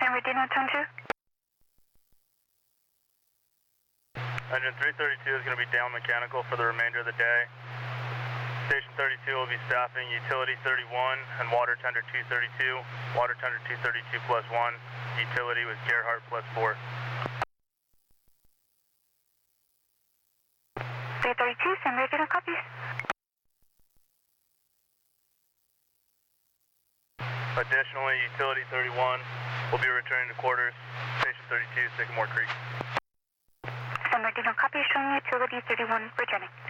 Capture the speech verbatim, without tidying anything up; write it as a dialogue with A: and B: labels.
A: San Bernardino, tone two.
B: Engine three thirty-two is going to be down mechanical for the remainder of the day. Station thirty-two will be staffing utility thirty-one and water tender two thirty-two. Water tender two thirty-two plus one. Utility was Gerhardt plus four.
A: three thirty-two, San Bernardino, copies.
B: Additionally, utility thirty-one will be returning to quarters. Station thirty-two, Sycamore Creek.
A: San Bernardino, copy, showing utility thirty-one returning.